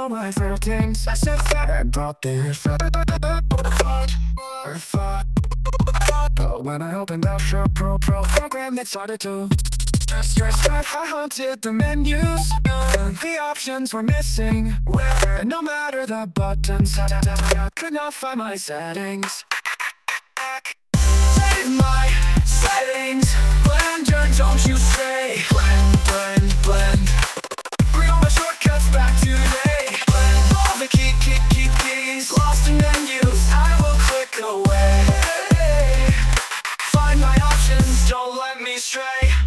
all my favorite things. I said that I brought this but when I opened up your program, it started to stress. I hunted the menus, and the options were missing. And no matter the buttons, I could not find my settings. Save my settings. Blender, don't you stray. Blend, blend, blend. Bring all my shortcuts back today. Blend all the keys. Lost in menus, I will click away. Find my options, don't let me stray.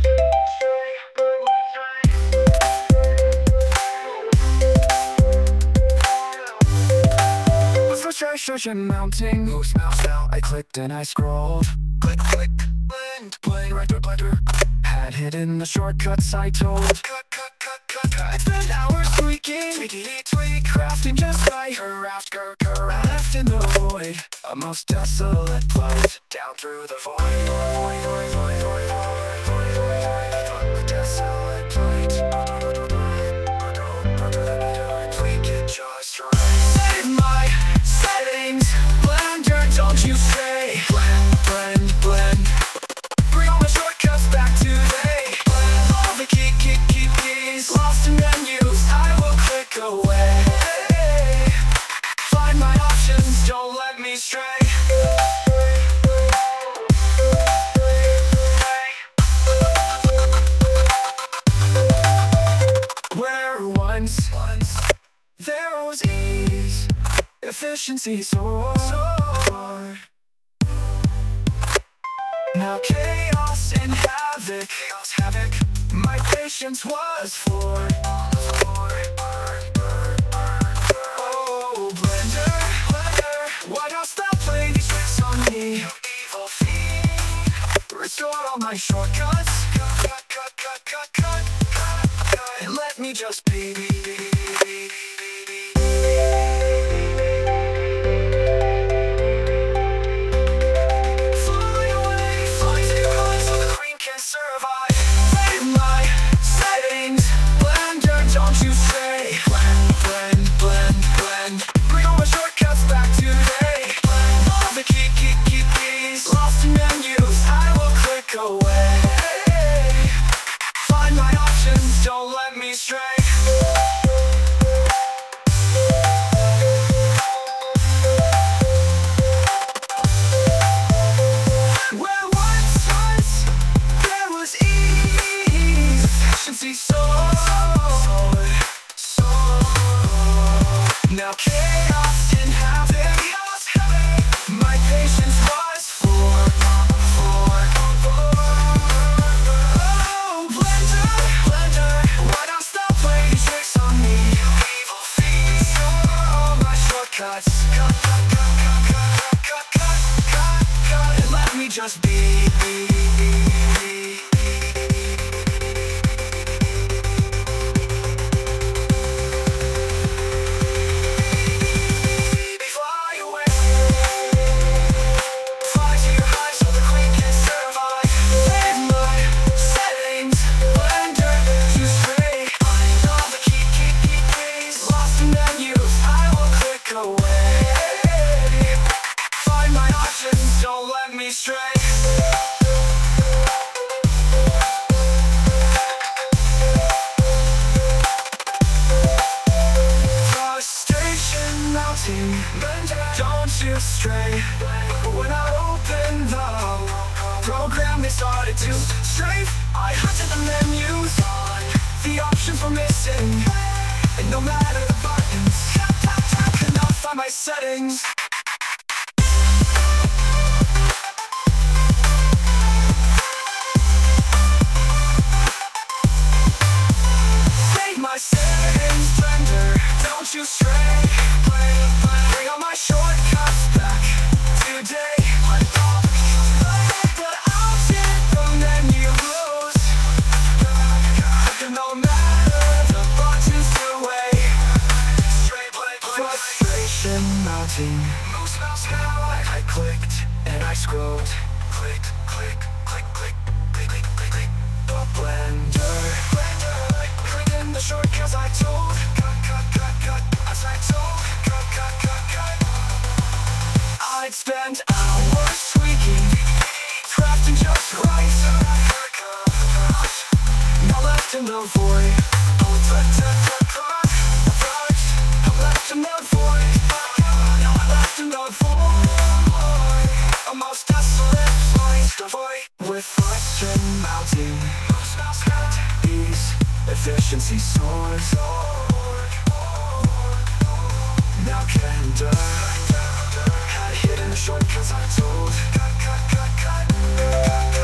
Frustration mounting, moves mouse down. I clicked and I scrolled. Click, click, blend, blend, blender. Had hidden the shortcuts I told. Cut. I spent hours tweaking, tweak, crafting just right. Harassed, left in the void. A most desolate plight. Down through the void. Desolate plight. Tweak it just right. Save my settings. Blender, don't you stray. Blend, blend, blend. Bring all the shortcuts back today. Blend all the keys. Lost in menus, I will click away. Find my options, don't let me stray. Where once there was ease, efficiency soared. Now chaos and havoc. My patience was floored. Oh, Blender, why don't stop playing these tricks on me? You evil fiend. Restore all my shortcuts. Cut. And let me just be. Don't let me stray. Where once there was ease, efficiency soared. Now chaos and havoc. My patience was floored. Cut, and let me just be. Fly away. Fly to your heights so the queen can survive. Save my settings. Blender to stray. Find all the keys. Lost in menus, I will click away. Find my options, don't let me stray. Frustration mounting, don't you stray. When I opened the program, it started to strafe. I hunted the menus, the options were missing. And no matter the buttons, I could not find my settings. Save my settings, Blender, don't you stray. Bring all my shortcuts back today. But I'll take the menus. No matter the buttons away. Frustration mounting. the void. I'm left in the void. Now I'm left in the void. A most desolate void. With frustration mounting, ease, efficiency soars. Now can endure. Had hidden the shortcuts I told. Cut.